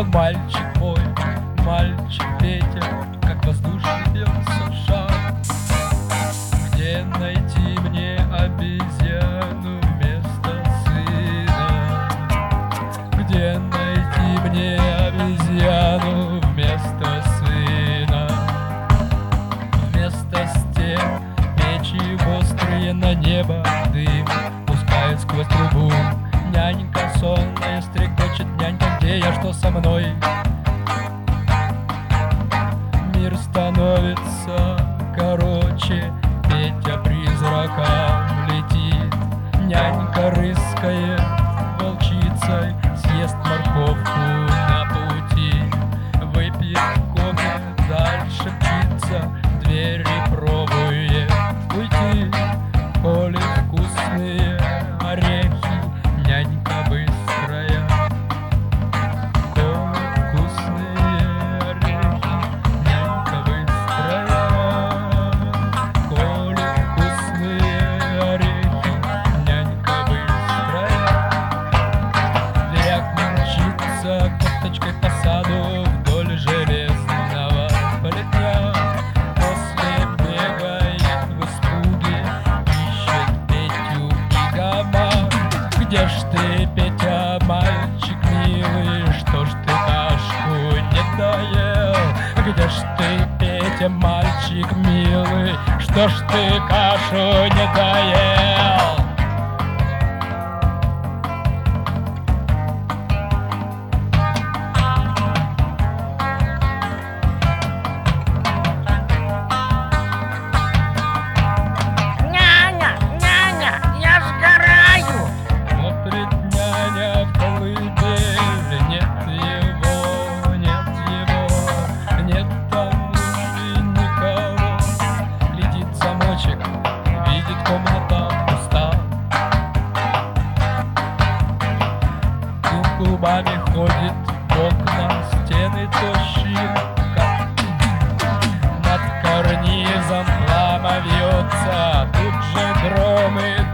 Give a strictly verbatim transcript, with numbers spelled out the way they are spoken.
Мальчик мой, мальчик Петя, как воздушный бьется шар. Где найти мне обезьяну вместо сына? Где найти мне обезьяну вместо сына? Вместо стен печи острые, на небо дым пускает сквозь трубу. Нянька сонная стрекочет, нянька, где я, что со мной? Мир становится короче, Петя призраком летит. Нянька рыскает волчицей, съест морковку на пути. Выпьет кофе, дальше мчится, двери пробует уйти. Коли вкусные орехи, нянька быстрая. Коли вкусные орехи, нянька быстрая. Коли вкусные орехи, нянька быстрая. Ляг мчится кофточкой по саду вдоль железного плетня. После бегает в испуге, ищет Петю и гамак. Где ж ты, Петя, мальчик милый, что ж ты кашку не доел? Где ж ты, Петя, мальчик милый, что ж ты кашу не доел? Няня, няня, я сгораю. Смотрит няня в колыбель, нет его, нет его, нет там внутри никого. Летит замочек, видит, комната пуста. И клубами ходит в окна, стены тощие, как над карнизом пламя вьется. Тут же гром и